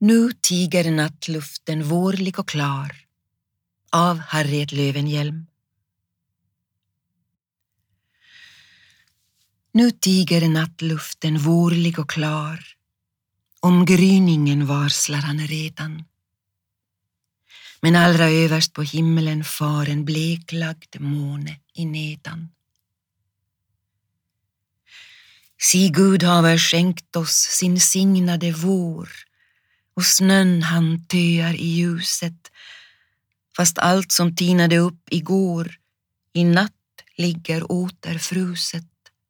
Nu tiger nattluften vårlig och klar av Harriet Löwenhjelm. Nu tiger nattluften vårlig och klar, om gryningen varslar han redan. Men allra överst på himmelen far en bleklagd måne i nedan. Si Gud haver skänkt oss sin signade vår, och snön han töar i ljuset, fast allt som tinade upp igår i natt ligger återfruset.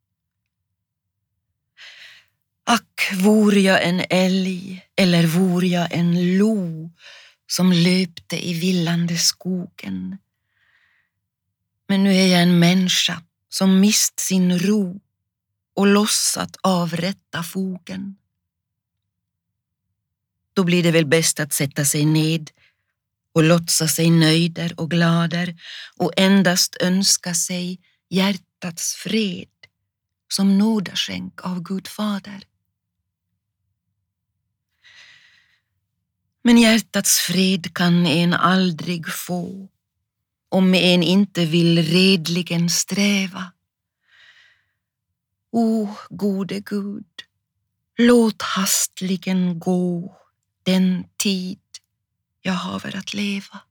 Ack, vore jag en älg eller vore jag en lo som löpte i villande skogen. Men nu är jag en människa som mist sin ro och lossat avrätta fogen. Då blir det väl bäst att sätta sig ned och låtsa sig nöjder och glader och endast önska sig hjärtats fred som nådaskänk av Gud fader. Men hjärtats fred kan en aldrig få om en inte vill redligen sträva. O gode Gud, låt hastligen gå den tid jag haver att leva.